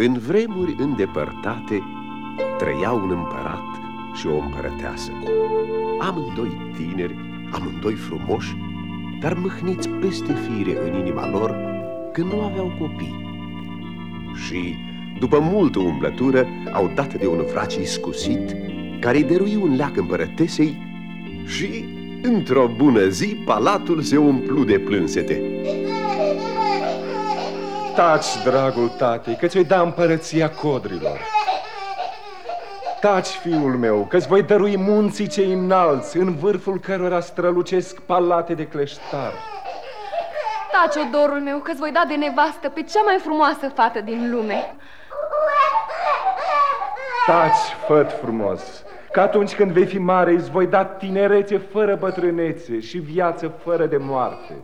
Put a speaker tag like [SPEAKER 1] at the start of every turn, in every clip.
[SPEAKER 1] În vremuri îndepărtate trăia un împărat și o împărăteasă. Amândoi tineri, amândoi frumoși, dar mâhniți peste fire în inima lor că nu aveau copii. Și, după multă umblătură, au dat de un vrac iscusit care-i dărui un leac împărătesei și, într-o bună zi, palatul se umplu de plânsete.
[SPEAKER 2] Taci, dragul tati, că ți-o da împărăția codrilor. Taci, fiul meu, că-ți voi dărui munții cei înalți, în vârful cărora strălucesc palate de cleștar.
[SPEAKER 3] Taci, odorul meu, că-ți voi da de nevastă pe cea mai frumoasă fată din lume.
[SPEAKER 2] Taci, făt frumos, că atunci când vei fi mare îți voi da tinerețe fără bătrânețe și viață fără de moarte.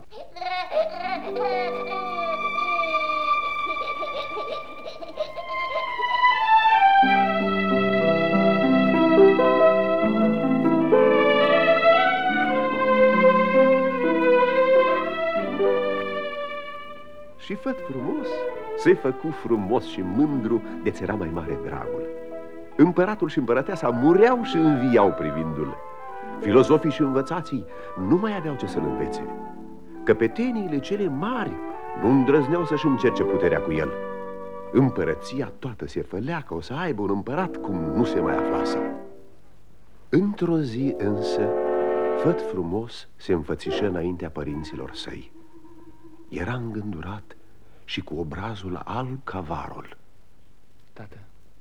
[SPEAKER 1] Și făt frumos se făcu frumos și mândru de-ți era mai mare dragul. Împăratul și împărăteasa mureau și înviau privindu-l. Filozofii și învățații nu mai aveau ce să-l învețe. Căpeteniile cele mari nu îndrăzneau să-și încerce puterea cu el. Împărăția toată se fălea că o să aibă un împărat cum nu se mai aflase. Într-o zi însă, făt frumos se înfățișă înaintea părinților săi. Era îngândurat și cu obrazul alb ca varul.
[SPEAKER 4] Tată,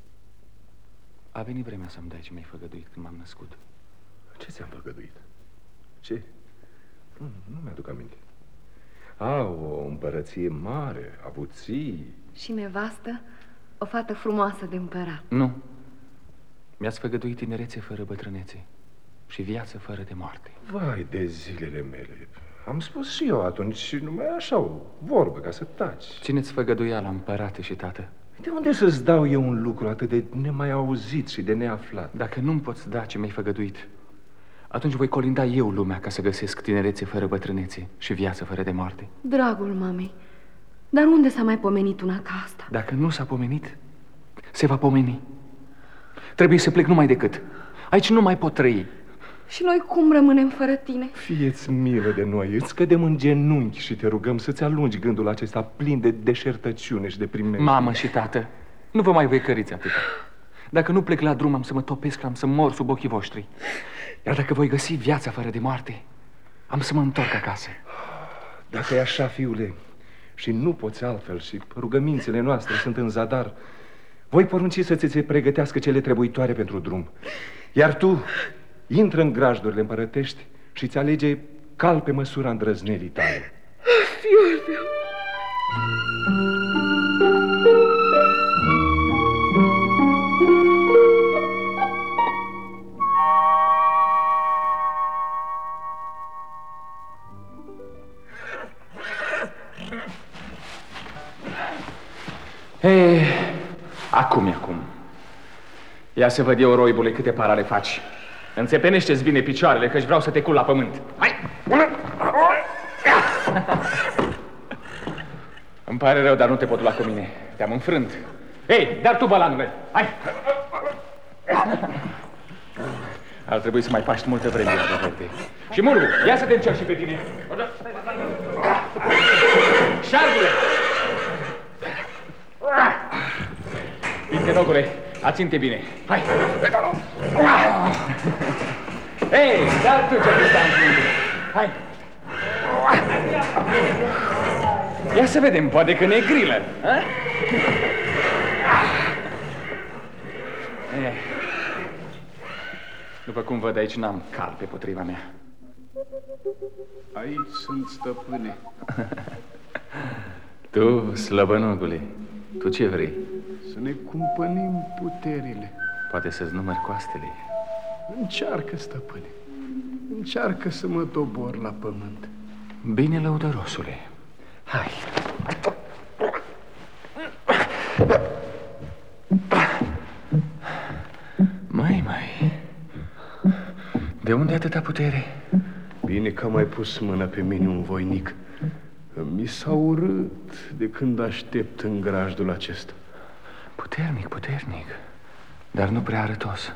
[SPEAKER 4] a venit vremea să-mi dai ce mi-ai făgăduit când m-am născut.
[SPEAKER 2] Ce ți-am făgăduit? Ce? Nu mi-aduc aminte. O împărăție mare, avuții.
[SPEAKER 3] Și nevastă, o fată frumoasă de împărat.
[SPEAKER 4] Nu. Mi-ați făgăduit tinerețe fără bătrânețe și viață fără de moarte.
[SPEAKER 2] Vai de zilele mele. Am spus și eu atunci numai așa o vorbă ca să taci.
[SPEAKER 4] Țineți făgăduiala, împărate și tată.
[SPEAKER 2] De unde să-ți dau eu un lucru atât de nemai auzit și de neaflat?
[SPEAKER 4] Dacă nu-mi poți da ce mi-ai făgăduit, atunci voi colinda eu lumea ca să găsesc tinerețe fără bătrânețe și viață fără de moarte.
[SPEAKER 3] Dragul mamei, dar unde s-a mai pomenit una ca asta?
[SPEAKER 4] Dacă nu s-a pomenit, se va pomeni. Trebuie să plec numai decât. Aici nu mai pot trăi.
[SPEAKER 3] Și noi cum rămânem fără tine?
[SPEAKER 2] Fie-ți milă de noi, îți cădem în genunchi și te rugăm să-ți alungi gândul acesta plin de deșertăciune și de primejdie.
[SPEAKER 4] Mamă și tată, nu vă mai văicăriți atâta. Dacă nu plec la drum, am să mă topesc, am să mor sub ochii voștri. Iar dacă voi găsi viața fără de moarte, am să mă întorc acasă.
[SPEAKER 2] Dacă e așa, fiule, și nu poți altfel și rugămințele noastre sunt în zadar, voi porunci să ți se pregătească cele trebuitoare pentru drum. Iar tu intră în grajdurile împărătești și ți alege cal pe măsura îndrăznelii tale.
[SPEAKER 3] Fiul meu!
[SPEAKER 4] Hei, acum. Ia să văd eu, roibule, câte parale faci. Înțepenește-ți bine picioarele, că-și vreau să te cul la pământ. Hai! Îmi pare rău, dar nu te pot lua cu mine. Te-am înfrânt. Ei, dar tu, bălanule, hai! Ar trebui să mai paști multă vreme, iară verde. Și Murgu, ia să te încerc și pe tine. Șargule! Pintenogule, aținte bine. Hai! Ei, dar tu ce-ai stat în frunte? Hai! Ia să vedem, poate că ne grilă. După cum văd, aici n-am cal pe potriva mea.
[SPEAKER 5] Aici sunt, stăpâne.
[SPEAKER 4] Tu, slăbănogule, tu ce vrei?
[SPEAKER 5] Să ne cumpănim puterile.
[SPEAKER 4] Poate să-ți numări coastele.
[SPEAKER 5] Încearcă, stăpâne. Încearcă să mă dobor la pământ.
[SPEAKER 4] Bine, lăudărosule. Hai. Mai. De unde atâta putere?
[SPEAKER 5] Bine că am mai pus mâna pe mine un voinic. Mi s-a urât de când aștept în grajdul acesta.
[SPEAKER 4] Puternic, puternic, dar nu prea arătos.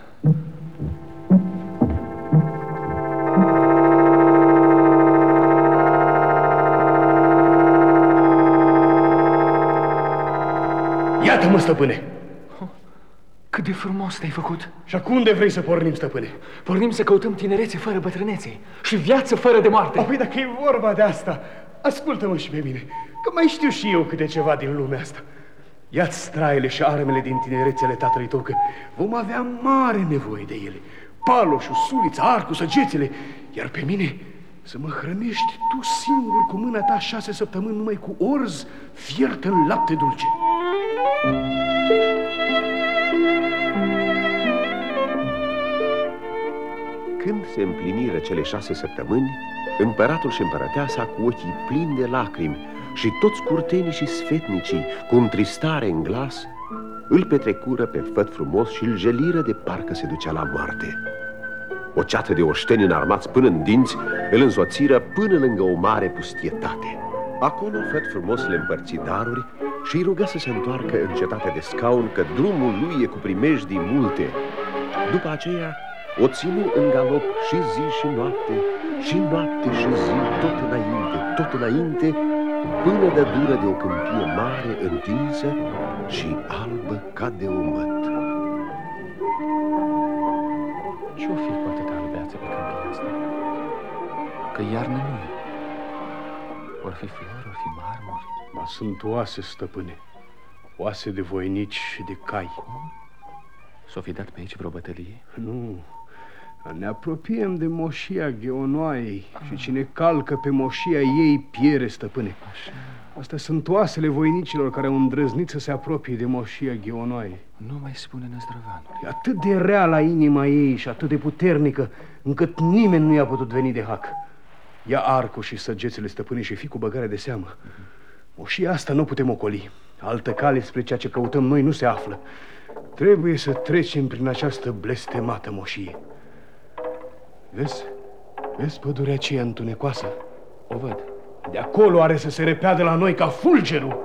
[SPEAKER 5] Iată-mă, stăpâne!
[SPEAKER 4] Cât de frumos te-ai făcut!
[SPEAKER 5] Și acum unde vrei să pornim, stăpâne?
[SPEAKER 4] Pornim să căutăm tinerețe fără bătrânețe și viață fără de moarte.
[SPEAKER 5] Apoi, dacă e vorba de asta, ascultă-mă și pe mine, că mai știu și eu câte ceva din lumea asta. Ia-ți straile și armele din tinerețele tatălui tău, că vom avea mare nevoie de ele. Paloșul, sulița, arcul, săgețile, iar pe mine să mă hrănești tu singur cu mâna ta 6 săptămâni numai cu orz fiert în lapte dulce.
[SPEAKER 1] Când se împliniră cele 6 săptămâni, împăratul și împărăteasa, cu ochii plini de lacrimi, și toți curtenii și sfetnicii, cu întristare în glas, îl petrecură pe Făt Frumos și îl jeliră de parcă se ducea la moarte. O ceată de oșteni înarmați până în dinți îl însoțiră până lângă o mare pustietate. Acolo Făt Frumos le împărți daruri și îi rugă să se întoarcă în cetatea de scaun, că drumul lui e cu primejdii multe. După aceea o ținu în galop și zi și noapte, și noapte și zi, tot înainte, până de dură de o câmpie mare, întinsă și albă ca de o măt.
[SPEAKER 4] Ce-o fi cu atâta albeață pe câmpia asta? Că iarnă nu e. Or fi flori, or fi marmuri.
[SPEAKER 5] Ba, sunt oase, stăpâne, oase de voinici și de cai.
[SPEAKER 4] S-o fi dat pe aici vreo bătălie?
[SPEAKER 5] Nu, ne apropiem de moșia Gheonoaiei și cine calcă pe moșia ei piere, stăpâne.
[SPEAKER 4] Așa.
[SPEAKER 5] Astea sunt oasele voinicilor care au îndrăznit să se apropie de moșia Gheonoaiei.
[SPEAKER 4] Nu mai spune năzdrăvanul.
[SPEAKER 5] E atât de rea la inima ei și atât de puternică, încât nimeni nu i-a putut veni de hac. Ia arcul și săgețele, stăpâne, și fii cu băgare de seamă. Moșia asta nu putem ocoli. Altă cale spre ceea ce căutăm noi nu se află. Trebuie să trecem prin această blestemată moșie. Vezi pădurea aceea întunecoasă?
[SPEAKER 4] O văd.
[SPEAKER 5] De acolo are să se repeadă la noi ca fulgerul.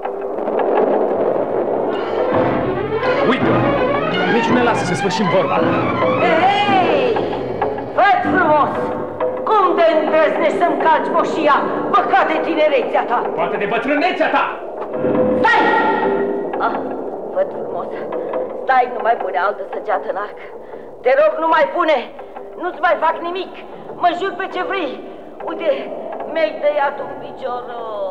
[SPEAKER 4] Uite! Nici nu ne lasă să sfârșim vorba.
[SPEAKER 6] Hei! Făt Frumos! Cum de îndrăznești să-mi calci moșia, păcat de tinerețea ta?
[SPEAKER 4] Poate de bătrânețea ta!
[SPEAKER 6] Stai! Făt Frumos, stai, nu mai pune altă săgeată în arc. Te rog, nu mai pune! Nu-ți mai fac nimic! Mă jur pe ce vrei! Uite, mi-ai tăiat un picior.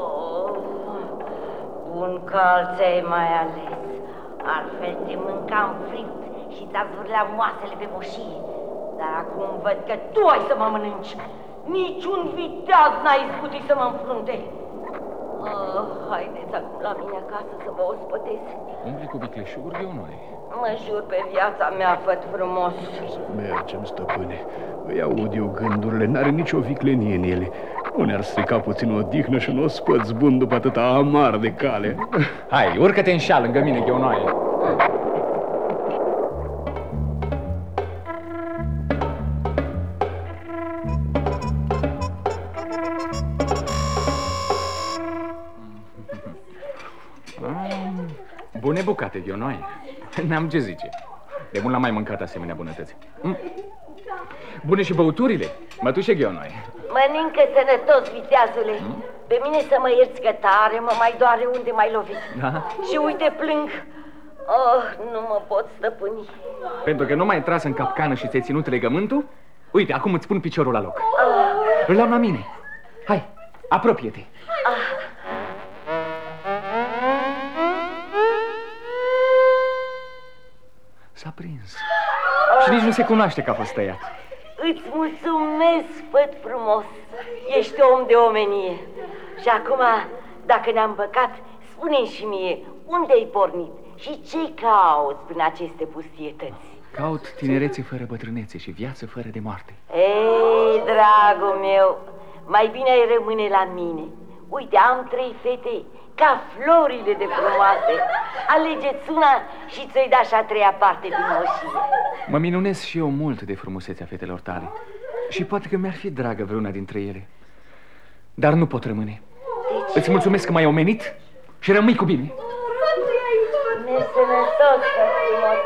[SPEAKER 6] Bun calț ai mai ales. Altfel te mâncam fript și ți-ar zvârlea moasele pe moșie. Dar acum văd că tu ai să mă mănânci. Niciun viteaz n-a izbutit să mă înfrunte. Haideți acum la mine acasă să vă ospătez.
[SPEAKER 4] Umbli cu vicleșuguri de onoare.
[SPEAKER 6] Mă jur pe viața mea, Făt Frumos.
[SPEAKER 5] Mergem, stăpâne. Îi aud eu gândurile, n-are nicio viclenie în ele. Nu ne-ar strica puțin o odihnă și un ospăț bun după atâta amar de cale.
[SPEAKER 4] Hai, urcă-te în șa lângă mine, Gheonoaie. Bune bucate, Gheonoaie. N-am ce zice. De mult n-am mai mâncat asemenea bunătăți. Bune și băuturile, mătușe Gheonoaie.
[SPEAKER 6] Mănâncă sănătos, viteazule. Pe mine să mă ierți că tare mă mai doare unde m-ai lovit.
[SPEAKER 4] Da?
[SPEAKER 6] Și uite, plâng. Nu mă pot stăpâni.
[SPEAKER 4] Pentru că nu m-ai tras în capcană și ți-ai ținut legământul? Uite, acum îți pun piciorul la loc. Îl am la mine. Hai, apropie-te. S-a prins. Și nici nu se cunoaște că a fost tăiat.
[SPEAKER 6] Îți mulțumesc, Făt Frumos. Ești om de omenie. Și acum, dacă ne-am păcat, spune-mi și mie, unde ai pornit și ce cauți prin aceste pustietăți?
[SPEAKER 4] Caut tinerețe fără bătrânețe și viață fără de moarte.
[SPEAKER 6] Ei, dragul meu, mai bine ai rămâne la mine. Uite, am 3 fete ca florile de frumoase. Alegeți una și ți-o-i da și a 3-a parte din moșie.
[SPEAKER 4] Mă minunez și eu mult de frumusețea fetelor tale. Și poate că mi-ar fi dragă vreuna dintre ele. Dar nu pot rămâne. Îți mulțumesc că m-ai omenit și rămâi cu bine.
[SPEAKER 6] sănătos, frumos.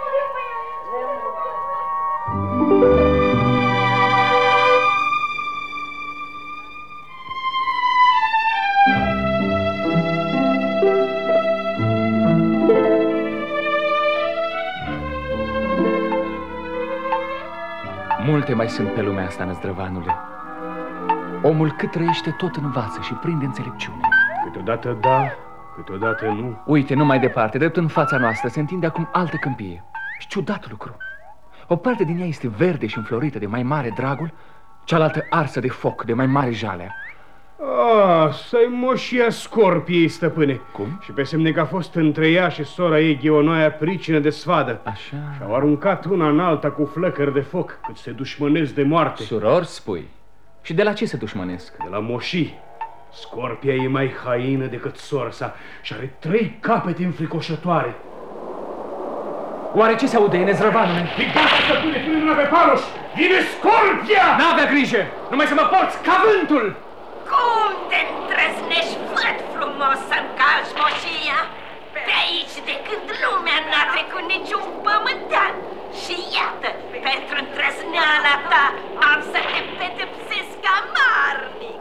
[SPEAKER 4] Multe mai sunt pe lumea asta, năzdrăvanule. Omul cât trăiește tot învață și prinde înțelepciune.
[SPEAKER 5] Câteodată da, câteodată nu.
[SPEAKER 4] Uite, nu mai departe, drept în fața noastră, se întinde acum altă câmpie. Și ciudat lucru. O parte din ea este verde și înflorită de mai mare dragul, cealaltă arsă de foc, de mai mare jalea.
[SPEAKER 5] Să-i moșia scorpiei, stăpâne.
[SPEAKER 4] Cum?
[SPEAKER 5] Și pe semne că a fost între ea și sora ei Gheonoaia pricină de sfadă.
[SPEAKER 4] Așa.
[SPEAKER 5] Și-au aruncat una în alta cu flăcări de foc, cât se dușmănesc de moarte.
[SPEAKER 4] Surori, spui? Și de la ce se dușmănesc?
[SPEAKER 5] De la moșii. Scorpia e mai haină decât sora sa și are 3 capete înfricoșătoare.
[SPEAKER 4] Oare ce se aude, nezrăvanule?
[SPEAKER 5] Fii gata, stăpâne, pune mâna pe Paros! Vine Scorpia!
[SPEAKER 4] N-avea grijă! Numai să mă porți ca vântul!
[SPEAKER 6] Cum te îndrăznești, văd frumos, să-mi calci moșia? Pe aici, de când lumea n-a trecut niciun pământean. Și iată, pentru îndrăzneala ta, am să te pedepsesc amarnic.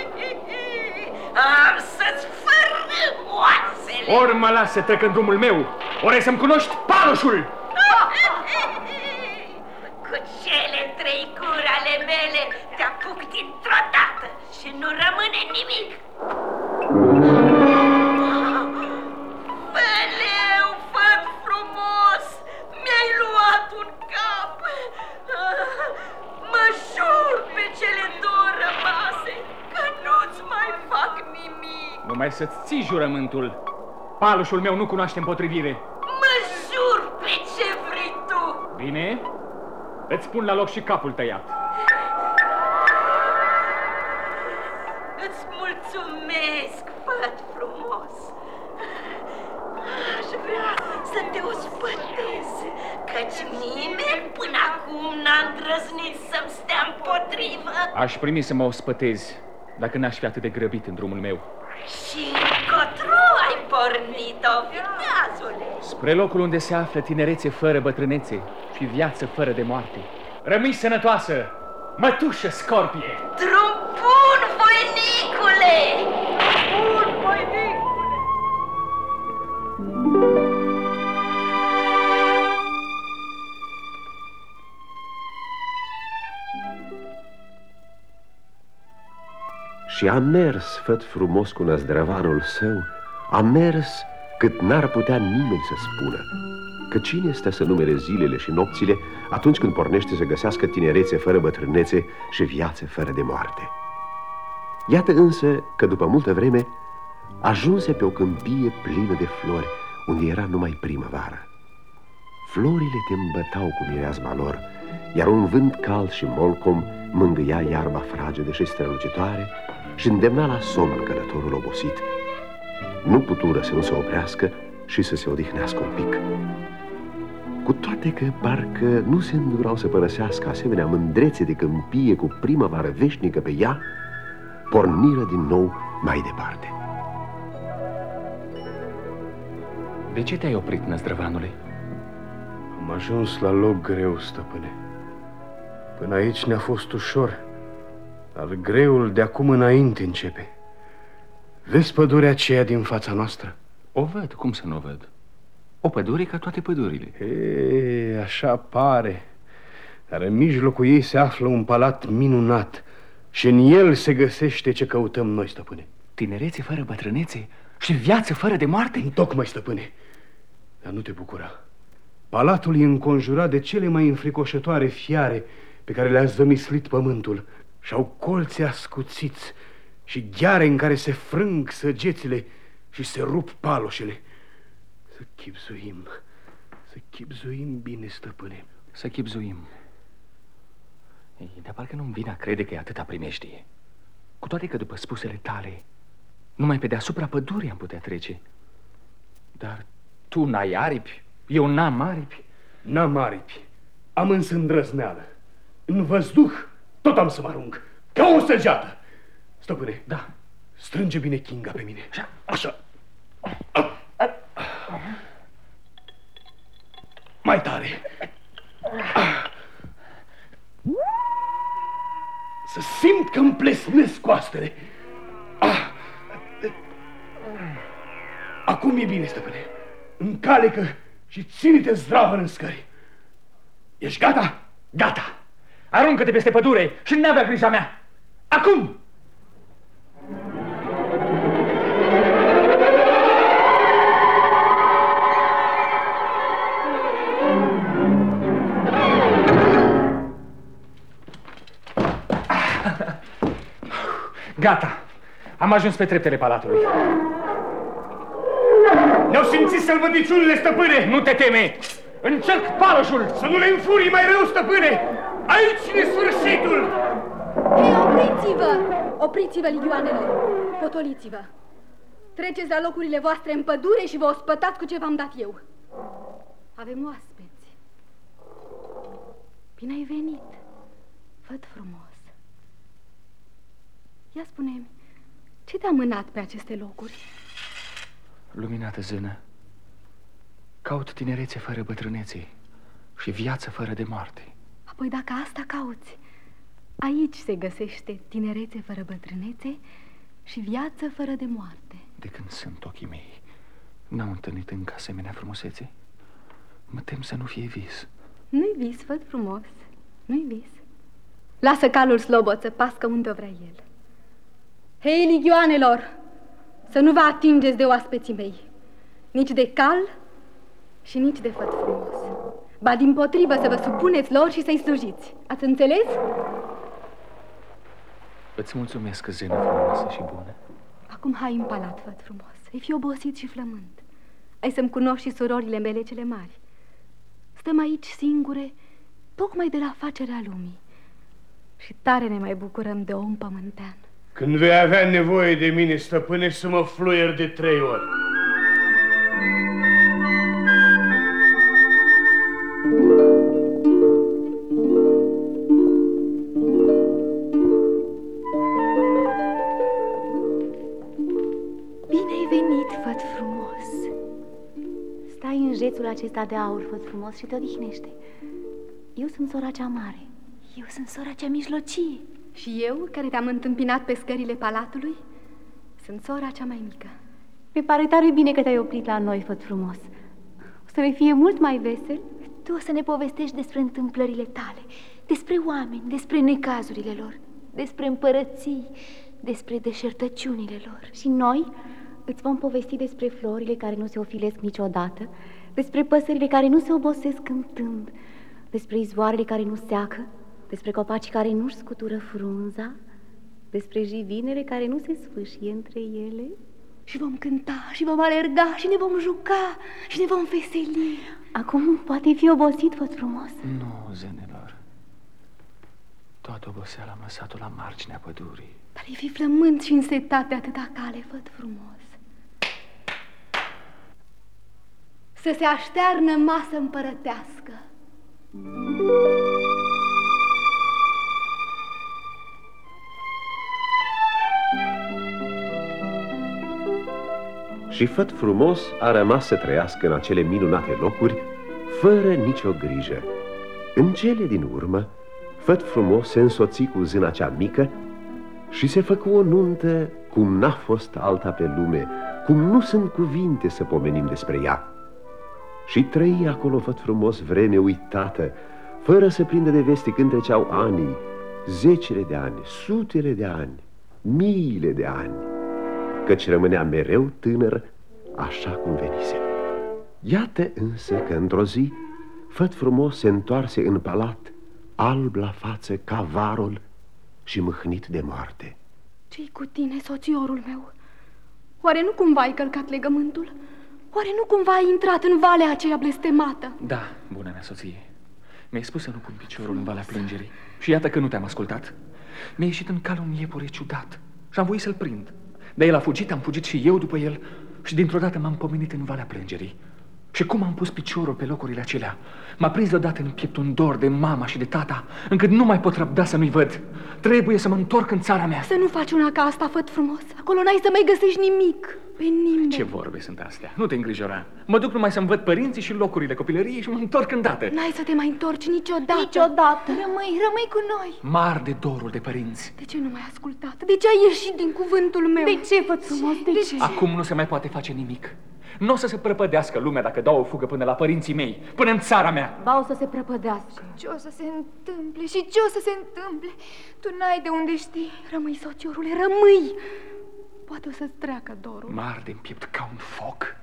[SPEAKER 6] Am să-ți fărâm oasele.
[SPEAKER 4] Ori mă las să trec în drumul meu, ori să-mi cunoști paloșul!
[SPEAKER 6] Cu cele 3 guri ale mele te apuc dintr-o dată și nu rămâne nimic. Băleu, făt frumos, mi-ai luat un cap. Mă jur pe cele 2 rămase că nu-ți mai fac nimic.
[SPEAKER 4] Numai să-ți ții jurământul. Paloșul meu nu cunoaște împotrivire.
[SPEAKER 6] Mă jur pe ce vrei tu.
[SPEAKER 4] Bine? Îți pun la loc și capul tăiat.
[SPEAKER 6] Îți mulțumesc, făt frumos. Aș vrea să te ospătez, căci nimeni până acum n-a îndrăznit să-mi stea împotrivă.
[SPEAKER 4] Aș primi să mă ospătezi, dacă n-aș fi atât de grăbit în drumul meu.
[SPEAKER 6] Și încotro ai pornit-o, viteazule?
[SPEAKER 4] Spre locul unde se află tinerețe fără bătrânețe și viață fără de moarte. Rămâi sănătoasă, mătușă Scorpie!
[SPEAKER 6] Drum bun, voinicule! Bun, voinicule!
[SPEAKER 1] Și a mers făt frumos cu năzdrăvanul său, a mers cât n-ar putea nimeni să spună. Că cine stă să numere zilele și nopțile atunci când pornește să găsească tinerețe fără bătrânețe și viață fără de moarte? Iată însă că după multă vreme ajunse pe o câmpie plină de flori, unde era numai primăvară. Florile te îmbătau cu mireasma lor, iar un vânt cald și molcom mângâia iarba fragedă și strălucitoare și îndemna la somn călătorul obosit. Nu putură să nu se oprească și să se odihnească un pic. Cu toate că parcă nu se îndurau să părăsească asemenea mândrețe de câmpie cu primăvară veșnică pe ea, porniră din nou mai departe.
[SPEAKER 4] De ce te-ai oprit, năzdrăvanule?
[SPEAKER 5] Am ajuns la loc greu, stăpâne. Până aici ne-a fost ușor, dar greul de acum înainte începe. Vezi pădurea aceea din fața noastră?
[SPEAKER 4] O văd, cum să nu o văd? O pădure ca toate pădurile.
[SPEAKER 5] E, așa pare. Dar în mijlocul ei se află un palat minunat și în el se găsește ce căutăm noi, stăpâne.
[SPEAKER 4] Tinerețe fără bătrânețe și viață fără de moarte?
[SPEAKER 5] Întocmai, stăpâne. Dar nu te bucura. Palatul e înconjurat de cele mai înfricoșătoare fiare pe care le-a zămislit pământul și au colți ascuțiți și gheare în care se frâng săgețile și se rup paloșele. Să chipzuim bine, stăpâne.
[SPEAKER 4] Să chipzuim. Ei, dar parcă nu-mi vine a crede că e atâta primeștie. Cu toate că după spusele tale, numai pe deasupra pădurii am putea trece. Dar tu n-ai aripi, eu n-am aripi.
[SPEAKER 5] N-am aripi, am însă îndrăzneală. În văzduh tot am să mă arunc, ca o săgeată. Stăpâne,
[SPEAKER 4] da,
[SPEAKER 5] strânge bine chinga pe mine.
[SPEAKER 4] Așa.
[SPEAKER 5] Așa. mai tare. Să simt că îmi plesnesc coastele. Acum e bine, stăpâne. Încalecă și ține-te zdravă în scări. Ești gata?
[SPEAKER 4] Gata! Aruncă-te peste pădure și n-avea grija mea! Acum! Gata! Am ajuns pe treptele palatului.
[SPEAKER 5] Ne-au simțit sălbăticiunile, stăpâne!
[SPEAKER 4] Nu te teme! Încerc paloșul!
[SPEAKER 5] Să nu le înfurii mai rău, stăpâne! Aici e sfârșitul!
[SPEAKER 7] Hei, opriți-vă! Opriți-vă, ligioanelor! Potoliți-vă! Treceți la locurile voastre în pădure și vă ospătați cu ce v-am dat eu. Avem oaspeți. Bine ai venit, văd frumos. Ia spune-mi, ce te-a mânat pe aceste locuri?
[SPEAKER 4] Luminată zână, caut tinerețe fără bătrânețe și viață fără de moarte.
[SPEAKER 7] Apoi dacă asta cauți, aici se găsește tinerețe fără bătrânețe și viață fără de moarte.
[SPEAKER 4] De când sunt ochii mei, n-au întâlnit încă asemenea frumusețe. Mă tem să nu fie vis.
[SPEAKER 7] Nu-i vis, văd frumos, nu-i vis. Lasă calul slobod să pască unde vrea el. Hei, ligioanelor, să nu vă atingeți de oaspeții mei, nici de cal și nici de făt frumos. Ba dimpotrivă să vă supuneți lor și să-i slujiți. Ați înțeles?
[SPEAKER 4] Îți mulțumesc, zână frumoasă și bună.
[SPEAKER 7] Acum hai în palat, făt frumos. Ai fi obosit și flământ. Ai să-mi cunoști și surorile mele cele mari. Stăm aici singure, tocmai de la facerea lumii. Și tare ne mai bucurăm de om pământean.
[SPEAKER 5] Când vei avea nevoie de mine, stăpâne, să mă fluier de 3 ori.
[SPEAKER 8] Bine ai venit, făt frumos. Stai în jețul acesta de aur, făt frumos, și te odihnește. Eu sunt sora cea mare. Eu sunt sora cea mijlocie.
[SPEAKER 7] Și eu, care te-am întâmpinat pe scările palatului, sunt sora cea mai mică.
[SPEAKER 8] Mi pare tare bine că te-ai oprit la noi, făt frumos. O să ne fie mult mai vesel. Tu o să ne povestești despre întâmplările tale, despre oameni, despre necazurile lor, despre împărății, despre deșertăciunile lor. Și noi îți vom povesti despre florile care nu se ofilesc niciodată, despre păsările care nu se obosesc cântând, despre izvoarele care nu seacă, despre copacii care nu-și scutură frunza, despre jivinele care nu se sfâșie între ele.
[SPEAKER 7] Și vom cânta, și vom alerga, și ne vom juca, și ne vom veseli.
[SPEAKER 8] Acum poate fi obosit, făt frumos.
[SPEAKER 4] Nu, zânelor. Toată oboseala am lăsat-o la marginea pădurii.
[SPEAKER 7] Dar ai fi flământ și însetat de atâta cale, făt frumos. Să se aștearnă masă împărătească.
[SPEAKER 1] Și făt frumos a rămas să trăiască în acele minunate locuri, fără nicio grijă. În cele din urmă, făt frumos se însoți cu zâna cea mică și se făcu o nuntă cum n-a fost alta pe lume, cum nu sunt cuvinte să pomenim despre ea. Și trăi acolo făt frumos vreme uitată, fără să prindă de veste când treceau anii, zecile de ani, sutele de ani, miile de ani, căci rămânea mereu tânăr, așa cum venise. Iată însă că într-o zi, făt frumos se întoarse în palat, alb la față ca varul și mâhnit de moarte.
[SPEAKER 7] Ce-i cu tine, soțiorul meu? Oare nu cumva ai călcat legământul? Oare nu cumva ai intrat în valea aceea blestemată?
[SPEAKER 4] Da, bună mea soție. Mi-ai spus să nu pun piciorul în valea plângerii și iată că nu te-am ascultat. Mi-a ieșit în cal un iepure ciudat și am voit să-l prind. Dar el a fugit, am fugit și eu după el și dintr-o dată m-am pomenit în valea plângerii. Și cum am pus piciorul pe locurile acelea, m-a prins deodată în piept un dor de mama și de tata, încât nu mai pot răbda să nu-i văd. Trebuie să mă întorc în țara mea.
[SPEAKER 7] Să nu faci una ca asta, făt frumos. Acolo n-ai să mai găsești nimic. pe nimeni.
[SPEAKER 4] Ce vorbe sunt astea? Nu te îngrijora. Mă duc numai să-mi văd părinții și locurile copilăriei și mă întorc îndată.
[SPEAKER 7] N-ai să te mai întorci niciodată.
[SPEAKER 8] Niciodată. Rămâi cu noi.
[SPEAKER 4] Mar de dorul de părinți.
[SPEAKER 7] De ce nu m-ai ascultat? De ce ai ieșit din cuvântul meu?
[SPEAKER 8] De ce, Făt Frumos? De ce?
[SPEAKER 4] Acum nu se mai poate face nimic. Nu o să se prăpădească lumea dacă dau o fugă până la părinții mei, până în țara mea.
[SPEAKER 8] Ba, o să se prăpădească.
[SPEAKER 3] Ce o să se întâmple și ce o să se întâmple? Tu n-ai de unde știi.
[SPEAKER 7] Rămâi, sociorule, rămâi. Poate o să-ți treacă dorul.
[SPEAKER 4] Mar de împiept ca un foc.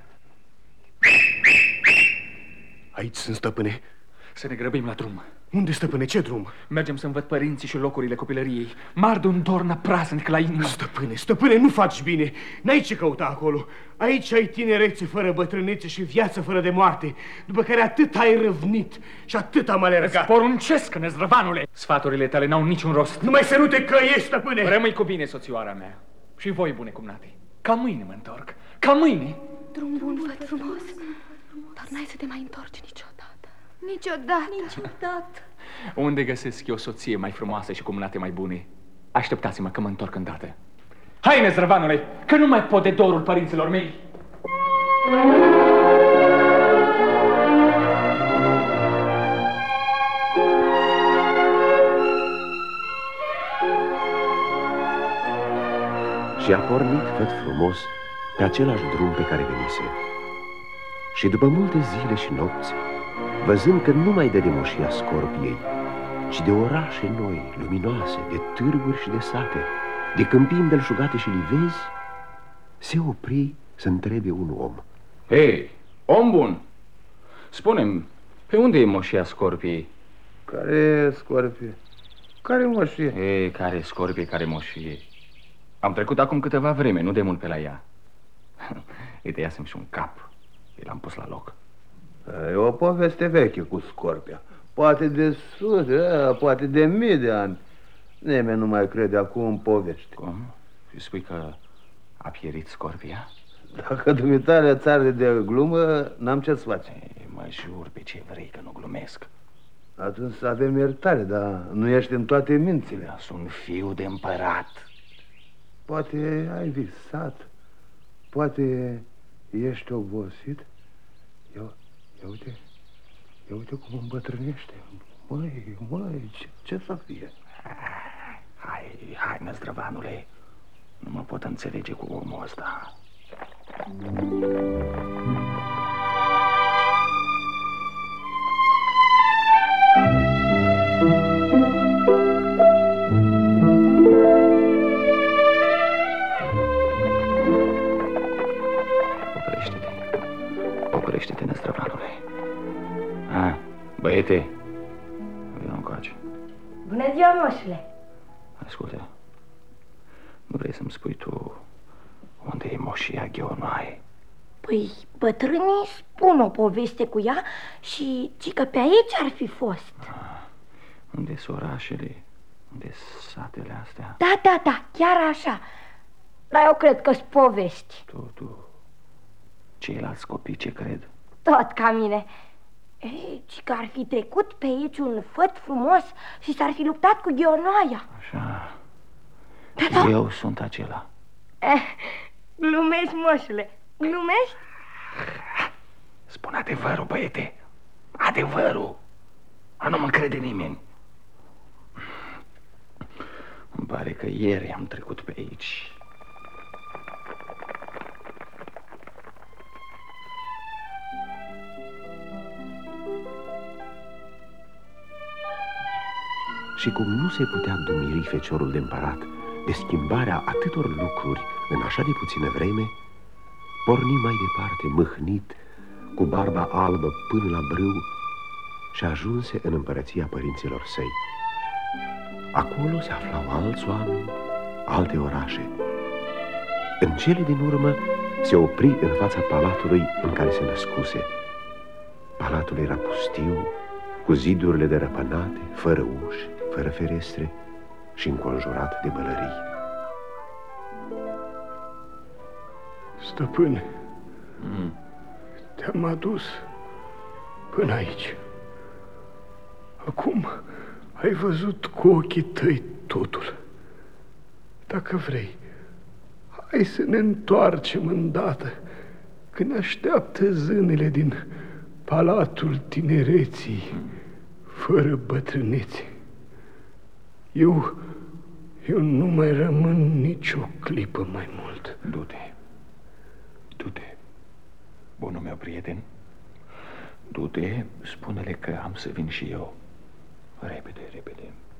[SPEAKER 5] Aici sunt, stăpâne.
[SPEAKER 4] Să ne grăbim la drum.
[SPEAKER 5] Unde, stăpâne? Ce drum?
[SPEAKER 4] Mergem să-mi văd părinții și locurile copilăriei. Mar de un dor năprasnic la inimă.
[SPEAKER 5] Stăpâne, nu faci bine. N-ai ce căuta acolo. Aici ai tinerețe fără bătrânețe și viață fără de moarte, după care atât ai răvnit și atât am alergat.
[SPEAKER 4] Îți poruncesc, năzdrăvanule! Sfaturile tale n-au niciun rost.
[SPEAKER 5] Numai să nu te căiești, stăpâne!
[SPEAKER 4] Rămâi cu bine, soțioara mea. Și voi, bune cumnate. Ca mâine mă întorc. Ca mâine.
[SPEAKER 7] Drum bun, Făt Frumos. Dar n-ai să te mai întorci niciodată.
[SPEAKER 3] Niciodată.
[SPEAKER 4] Unde găsesc eu o soție mai frumoasă și cumnate mai bune? Așteptați-mă că mă întorc îndată. Hai, năzdrăvanule, că nu mai pot de dorul părinților mei.
[SPEAKER 1] Și a pornit Făt Frumos pe același drum pe care venise. Și după multe zile și nopți, văzând că nu mai dă de moșia scorpiei, ci de orașe noi, luminoase, de târguri și de sate, de câmpii îmbelșugate și livezi, se opri să întrebe un om.
[SPEAKER 4] Hei, om bun, spune-mi, pe unde e moșia scorpiei?
[SPEAKER 9] Care scorpie? Care moșie?
[SPEAKER 4] Ei, care scorpie, care moșie? Am trecut acum câteva vreme, nu de mult pe la ea. Îi tăiasem și un cap. I l-am pus la loc.
[SPEAKER 9] E o poveste veche cu scorpia. Poate de sute, poate de mii de ani. Nimeni nu mai crede acum în povești.
[SPEAKER 4] Cum? Și spui că a pierit scorpia?
[SPEAKER 9] Dacă dumitare țară de glumă, n-am ce-ți face.
[SPEAKER 4] Ei, mă jur pe ce vrei că nu glumesc.
[SPEAKER 9] Atunci să avem iertare, dar nu ești în toate mințile.
[SPEAKER 4] Eu sunt fiu de împărat.
[SPEAKER 9] Poate ai visat, poate ești obosit. Ia uite cum îmbătrânește. Măi, ce să fie?
[SPEAKER 4] Hai, năzdrăvanule, nu mă pot înțelege cu omul ăsta. Oprește-te, năzdrăvanule. Băiete, vină încoace.
[SPEAKER 6] Bună ziua, moșule.
[SPEAKER 4] Ascultă, nu vrei să-mi spui tu unde e moșia Gheonoaie?
[SPEAKER 6] Păi, bătrânii spun o poveste cu ea și că pe aici ar fi fost.
[SPEAKER 4] Unde sunt orașele? Unde satele astea?
[SPEAKER 6] Da, chiar așa. Dar eu cred că-s povești.
[SPEAKER 4] Tu, ceilalți copii ce cred?
[SPEAKER 6] Tot ca mine. Ci că ar fi trecut pe aici un Făt Frumos și s-ar fi luptat cu Gheonoaia.
[SPEAKER 4] Așa. Da. Eu sunt acela.
[SPEAKER 6] Glumești, moșule, glumești?
[SPEAKER 4] Spune adevărul, băiete. Adevărul. Nu mă crede nimeni. Îmi pare că ieri am trecut pe aici.
[SPEAKER 1] Și cum nu se putea dumiri feciorul de împărat de schimbarea atâtor lucruri în așa de puțină vreme, porni mai departe, mâhnit, cu barba albă până la brâu și ajunse în împărăția părinților săi. Acolo se aflau alți oameni, alte orașe. În cele din urmă se opri în fața palatului în care se născuse. Palatul era pustiu, cu zidurile derăpânate, fără uși, fără ferestre și înconjurat de bălării.
[SPEAKER 5] Stăpâne, te-am adus până aici. Acum ai văzut cu ochii tăi totul. Dacă vrei, Hai să ne întoarcem îndată, că ne așteaptă zânele din palatul tinereții, fără bătrânețe. Eu nu mai rămân nicio clipă mai mult.
[SPEAKER 4] Du-te, du-te, bunul meu prieten. Du-te, spune-le că am să vin și eu. Repede, repede.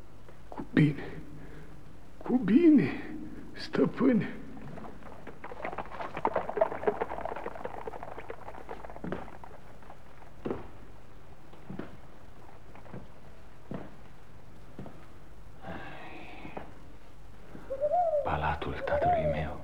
[SPEAKER 5] Cu bine, stăpâne.
[SPEAKER 4] Palatul tatălui meu.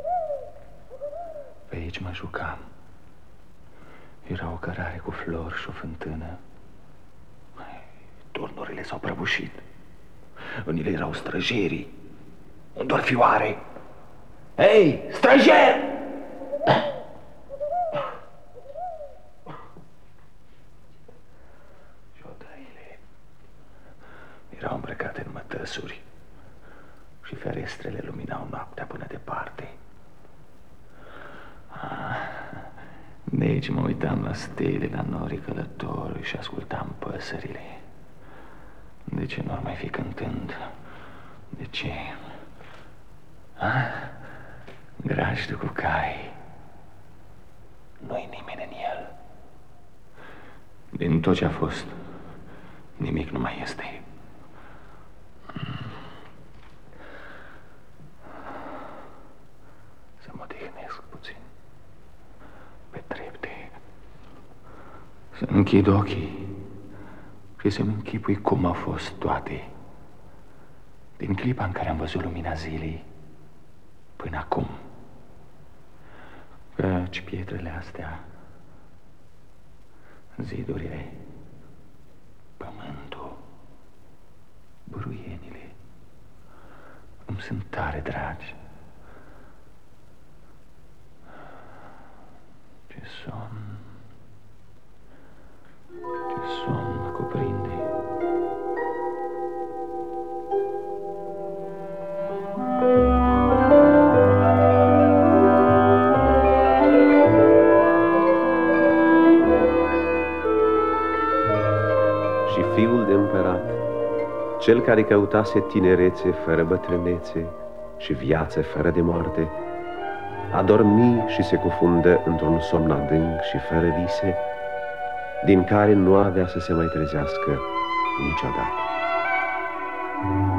[SPEAKER 4] Pe aici mă jucam. Era o cărare cu flori și o fântână. Turnurile s-au prăbușit. În ele erau străjerii. Unde or fi oare? Hei, străjer! Și odăile erau îmbrăcate în mătăsuri și ferestrele luminau noaptea până departe. De aici mă uitam la stele, la norii călători și ascultam păsările. De ce nu ar mai fi cântând? De ce? Grajdul cu cai. Nu-i nimeni în el. Din tot ce a fost, nimic nu mai este. Să mă odihnesc puțin. Pe trepte. Să închid ochii și să-mi închipui cum au fost toate. Din clipa în care am văzut lumina zilei până acum. Căci pietrele astea, zidurile, pământul, buruienile îmi sunt tare dragi. Ce somn mă cuprinde.
[SPEAKER 1] Și fiul de împărat, cel care căutase tinerețe fără bătrânețe și viață fără de moarte, a dormi și se cufundă într-un somn adânc și fără vise, din care nu avea să se mai trezească niciodată.